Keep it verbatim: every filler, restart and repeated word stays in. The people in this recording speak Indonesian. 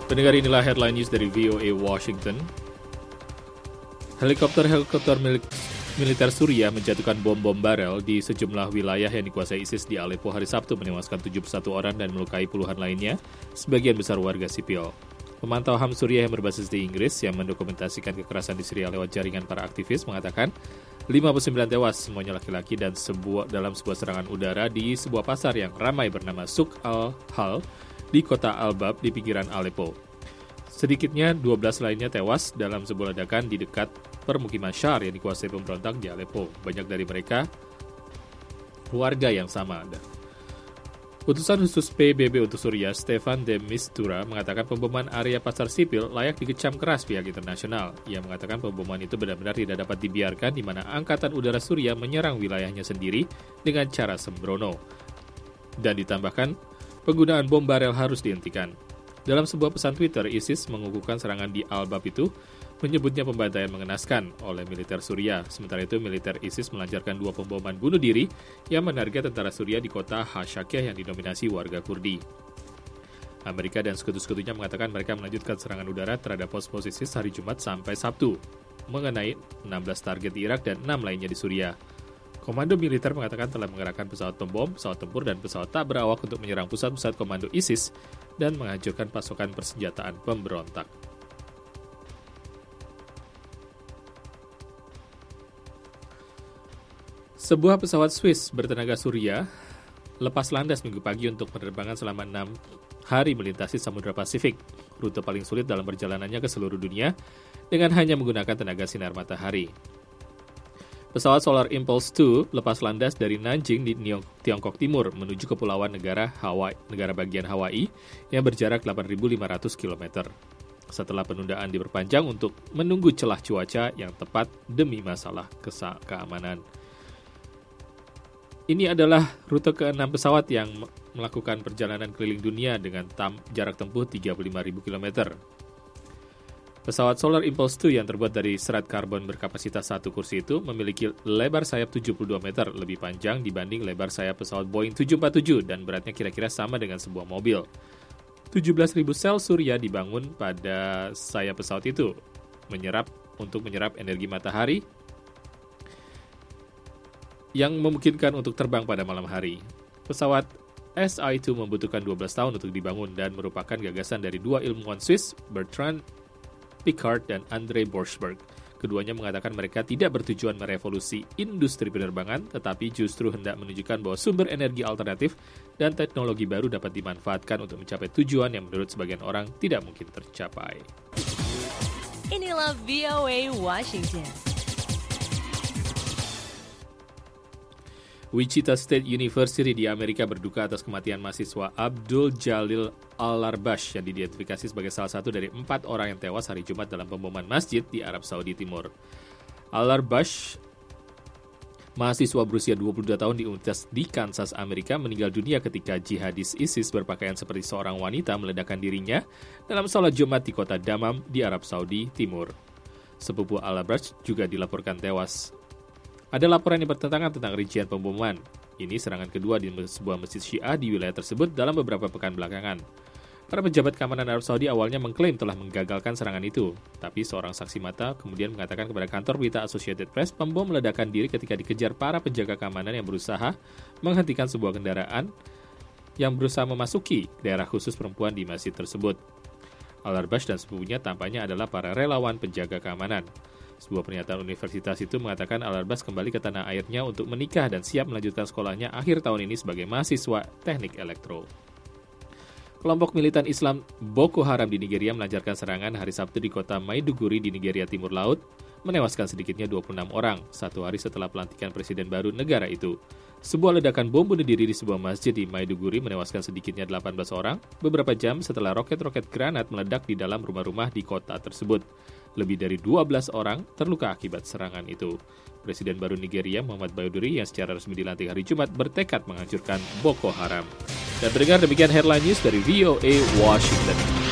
Pendengar, inilah headline news dari V O A Washington. Helikopter-helikopter milik militer Suriah menjatuhkan bom-bom barel di sejumlah wilayah yang dikuasai ISIS di Aleppo hari Sabtu, menewaskan tujuh puluh satu orang dan melukai puluhan lainnya, sebagian besar warga sipil. Pemantau H A M Suriah yang berbasis di Inggris yang mendokumentasikan kekerasan di Syria lewat jaringan para aktivis mengatakan lima puluh sembilan tewas, semuanya laki-laki, dan sebuah, dalam sebuah serangan udara di sebuah pasar yang ramai bernama Suk al-Hal di kota Al-Bab di pinggiran Aleppo. Sedikitnya dua belas lainnya tewas dalam sebuah ledakan di dekat permukiman Shar yang dikuasai pemberontak di Aleppo. Banyak dari mereka keluarga yang sama. Utusan khusus P B B untuk Suriah, Stefan de Mistura, mengatakan pemboman area pasar sipil layak dikecam keras pihak internasional. Ia mengatakan pemboman itu benar-benar tidak dapat dibiarkan, di mana Angkatan Udara Suriah menyerang wilayahnya sendiri dengan cara sembrono. Dan ditambahkan, penggunaan bom barel harus dihentikan. Dalam sebuah pesan Twitter, ISIS mengukuhkan serangan di Al-Bab itu, menyebutnya pembantaian mengenaskan oleh militer Suriah. Sementara itu, militer ISIS melancarkan dua pemboman bunuh diri yang menarget tentara Suriah di kota Hashakeh yang didominasi warga Kurdi. Amerika dan sekutu-sekutunya mengatakan mereka melanjutkan serangan udara terhadap pos-pos ISIS hari Jumat sampai Sabtu, mengenai enam belas target di Irak dan enam lainnya di Suriah. Komando militer mengatakan telah mengerahkan pesawat pembom, pesawat tempur, dan pesawat tak berawak untuk menyerang pusat-pusat komando ISIS dan menghancurkan pasokan persenjataan pemberontak. Sebuah pesawat Swiss bertenaga Surya lepas landas minggu pagi untuk penerbangan selama enam hari melintasi Samudra Pasifik, rute paling sulit dalam perjalanannya ke seluruh dunia, dengan hanya menggunakan tenaga sinar matahari. Pesawat Solar Impulse dua lepas landas dari Nanjing di Tiongkok Timur menuju Kepulauan Negara Hawaii, negara bagian Hawaii yang berjarak delapan ribu lima ratus kilometer. Setelah penundaan diperpanjang untuk menunggu celah cuaca yang tepat demi masalah kesa- keamanan. Ini adalah rute keenam pesawat yang melakukan perjalanan keliling dunia dengan tam- jarak tempuh tiga puluh lima ribu kilometer. Pesawat Solar Impulse dua yang terbuat dari serat karbon berkapasitas satu kursi itu memiliki lebar sayap tujuh puluh dua meter, lebih panjang dibanding lebar sayap pesawat Boeing tujuh empat tujuh dan beratnya kira-kira sama dengan sebuah mobil. tujuh belas ribu sel surya dibangun pada sayap pesawat itu, menyerap untuk menyerap energi matahari yang memungkinkan untuk terbang pada malam hari. Pesawat S I dua membutuhkan dua belas tahun untuk dibangun dan merupakan gagasan dari dua ilmuwan Swiss, Bertrand Piccard dan Andre Borschberg. Keduanya mengatakan mereka tidak bertujuan merevolusi industri penerbangan, tetapi justru hendak menunjukkan bahwa sumber energi alternatif dan teknologi baru dapat dimanfaatkan untuk mencapai tujuan yang menurut sebagian orang tidak mungkin tercapai. Inilah V O A Washington. Wichita State University di Amerika berduka atas kematian mahasiswa Abdul Jalil Al-Arbash yang diidentifikasi sebagai salah satu dari empat orang yang tewas hari Jumat dalam pemboman masjid di Arab Saudi Timur. Al-Arbash, mahasiswa berusia dua puluh dua tahun di Universitas di Kansas, Amerika, meninggal dunia ketika jihadis ISIS berpakaian seperti seorang wanita meledakkan dirinya dalam sholat Jumat di kota Dammam di Arab Saudi Timur. Sepupu Al-Arbash juga dilaporkan tewas. Ada laporan yang bertentangan tentang rincian pemboman. Ini serangan kedua di sebuah masjid Syiah di wilayah tersebut dalam beberapa pekan belakangan. Para pejabat keamanan Arab Saudi awalnya mengklaim telah menggagalkan serangan itu, tapi seorang saksi mata kemudian mengatakan kepada kantor berita Associated Press pembom meledakkan diri ketika dikejar para penjaga keamanan yang berusaha menghentikan sebuah kendaraan yang berusaha memasuki daerah khusus perempuan di masjid tersebut. Al-Arbash dan sepupunya tampaknya adalah para relawan penjaga keamanan. Sebuah pernyataan universitas itu mengatakan Al-Arbash kembali ke tanah airnya untuk menikah dan siap melanjutkan sekolahnya akhir tahun ini sebagai mahasiswa teknik elektro. Kelompok militan Islam Boko Haram di Nigeria melancarkan serangan hari Sabtu di kota Maiduguri di Nigeria Timur Laut, menewaskan sedikitnya dua puluh enam orang, satu hari setelah pelantikan presiden baru negara itu. Sebuah ledakan bom bunuh diri di sebuah masjid di Maiduguri menewaskan sedikitnya delapan belas orang, beberapa jam setelah roket-roket granat meledak di dalam rumah-rumah di kota tersebut. Lebih dari dua belas orang terluka akibat serangan itu. Presiden baru Nigeria, Muhammad Bayoudori, yang secara resmi dilantik hari Jumat, bertekad menghancurkan Boko Haram. Dan pendengar, demikian headline news dari V O A Washington.